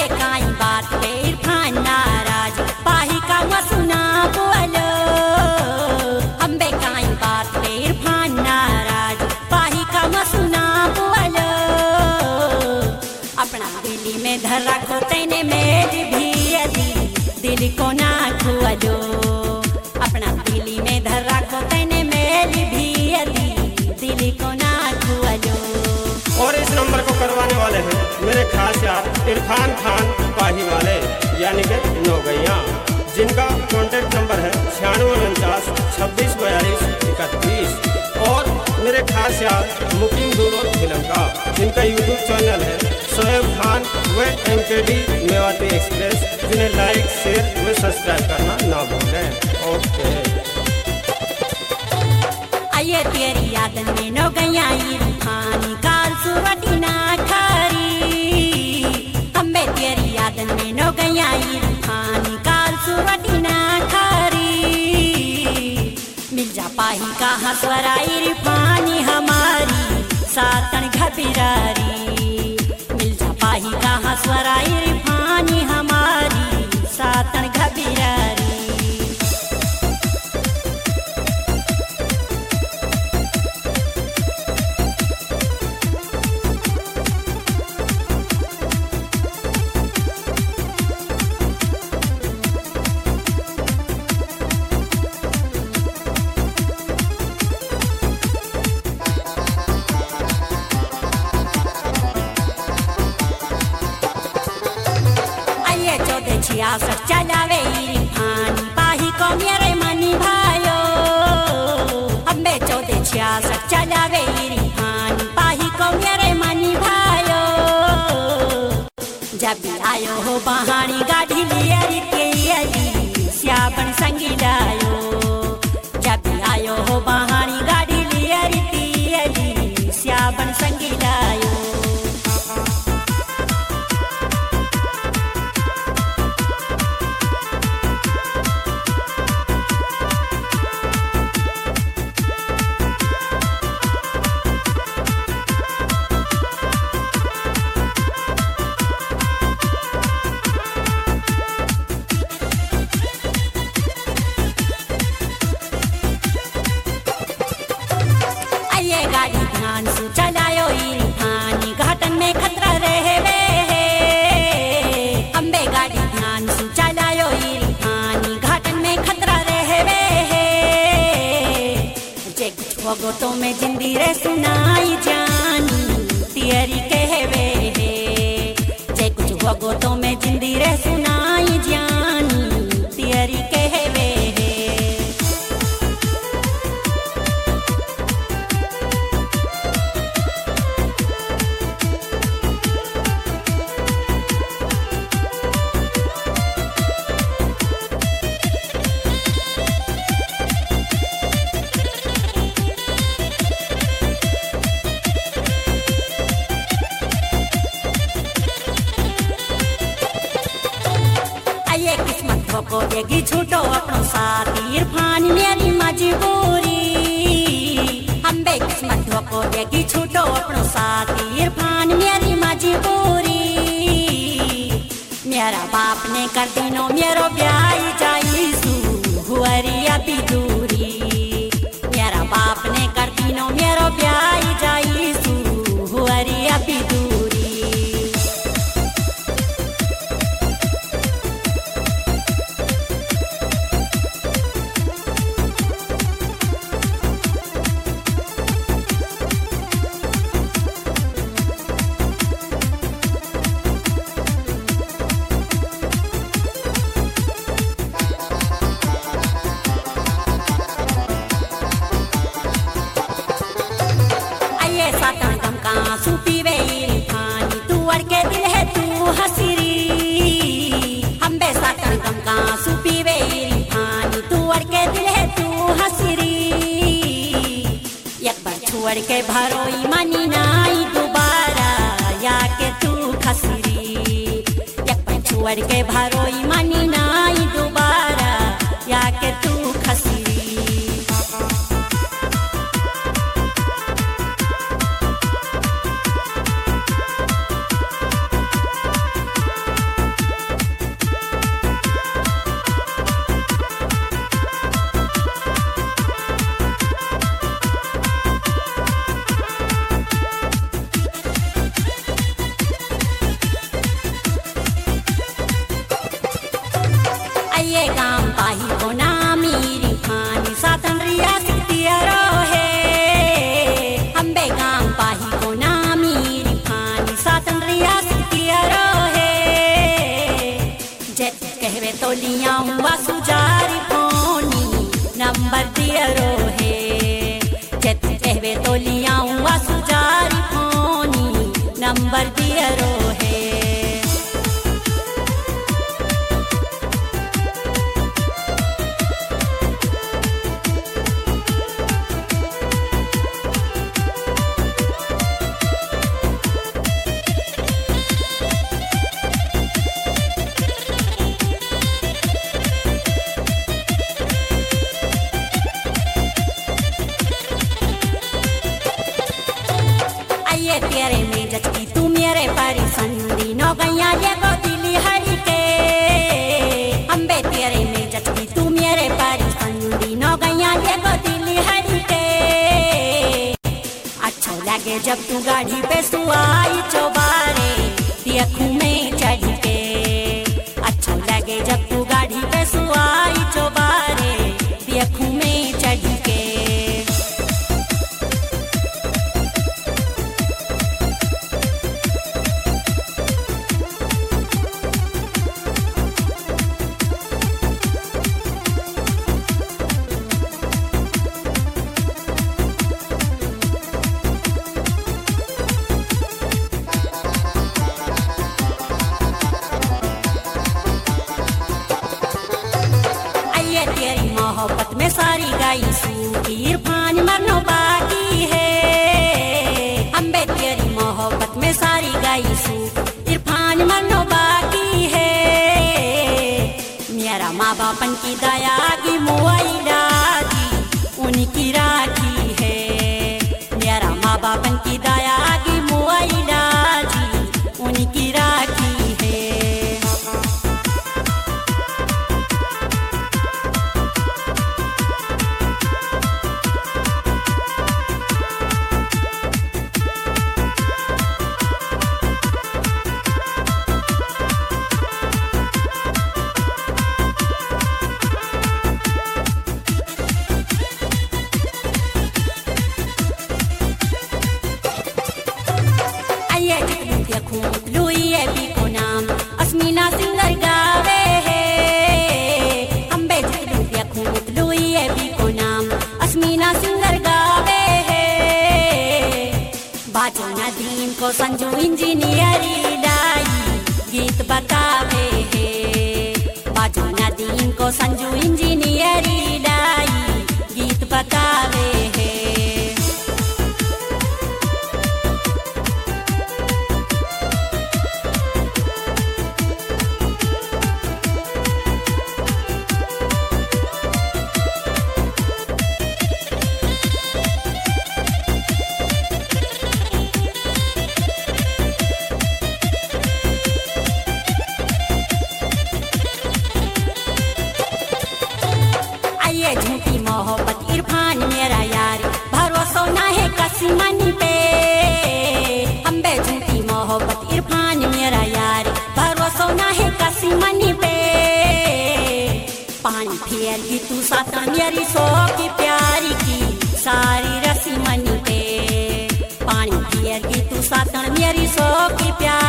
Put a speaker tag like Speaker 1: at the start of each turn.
Speaker 1: आये काई बात पे इरफान नाराज पाही का मसुना बोलो अम्बे काई बात पे इरफान नाराज पाही का मसुना बोलो अपना दिल्ली में धर रखो तेने मेरी भी दिल को ना खुआलो अपना दिल्ली में धर रखो तेने मेरी भी दिल को ना खुआलो।
Speaker 2: और इस नंबर को करवाने वाले हैं मेरे खास यार इरफान खान पाही वाले यानी कि नौगैया, जिनका कॉन्टेक्ट नंबर है 9649 26 42 31। और मेरे खास यार मुकीम दूर फिल्म का, जिनका यूट्यूब चैनल है शोएब खान व MKD मेवाती एक्सप्रेस, जिन्हें लाइक शेयर व सब्सक्राइब करना ना भूलें। ओके।
Speaker 1: आये तेरी याद में नौगैया इरफान काल सुरती ना खारी अम्बे तेरी याद में नौगैया इरफान काल सुरती ना खारी मिल जा पाही का हंसवरा इरफानी हमारी सातन घबिरारी मिल जा पाही का हंसवरा इरफानी हमारी सातन घबिरारी। छियासठ चलावे इरफान पाही को मेरे मनी भायो अम्बे 1466 चलावे इरफान पाही को मेरे मनी भायो जब भी आयो हो बहानी गाड़ी लियरी के अली श्याबन संगी लायो जब भी आयो हो बहानी गाड़ी लियरी के अली श्याबन संगी लायो। गाड़ी ध्यान से चलायो इरफानी घाटन में खतरा रहे अम्बे गाड़ी ध्यान से चलायो इरफानी घाटन में खतरा रहे जे कुछ होगो तो मैं जिंदी रे सुनाई जानी तियरी कहवे जे कुछ होगो तो मैं जिंदी रे सुनाई जानी तियरी कहवे। को देगी छूटो अपनो साथ इरफान मेरी मजबूरी अम्बे किस्मत को देगी छूटो अपनो साथ इरफान मेरी मजबूरी मेरा बाप ने कर दिनो मेरो ब्याह जाई सू हुआरी अभी दूरी मेरा बाप ने कर दिनो मेरो ब्याह जाई सू हुआरी अभी दूरी। आंसू पीवे इरफानी तू अड़ के दिल है तू हसीरी अम्बे सातन गम का आंसू पीवे इरफानी तू अड़ के दिल है तू हसीरी एक बार छोड़ के भरोई मनी नाई दोबारा या के तू खसीरी एक बार छोड़ के भरोई मनी नाई दोबारा या के तू खसीरी। तोलियां हुआ सुजारी फोनी नंबर दिया रोहे जत कहवे तोलियां हुआ सुजारी फोनी नंबर दिया रोहे तेरे में जचकी तू मेरे परिसंदी नौ गैया ये गो दिली हरी के अम्बे तेरे में जचकी तू मेरे परिसंदी नौ गैया ये गो दिली हरी के अच्छा लगे जब तू गाड़ी पे सुआई चौबारे देखूं में चढ़ के अच्छा लगे जब तू गाड़ी पे सुआई चौबारे देखूं में चढ़ के तेरी मोहब्बत में सारी गाई सूखी इरफान मरनो बाकी है अम्बे तेरी मोहब्बत में सारी गाई सूखी इरफान मरनो बाकी है मेरा माँ बापन की दया की मुआई दादी उनकी राखी है मेरा माँ बापन की दया की मुआई दादी उनकी राखी है लुइए भी को नाम अस्मीना सिंगर गावे है अम्बे खूब लुइए भी को नाम अस्मीना सिंगर गावे है बाजो नदीम को संजू इंजीनियरी लाई गीत बतावे है बाजो नदीम को संजू इंजीनियरी लाई गीत बतावे है झूठी मोहब्बत इरफान मेरा यार भरोसा ना है किसी मनी पे अम्बे झूठी मोहब्बत इरफान मेरा यार भरोसा ना है किसी मनी पे पानी फेर की तू साथ मेरी सो की प्यारी की सारी रसी मनी पे पानी फेर की तू साथ मेरी सो की प्यारी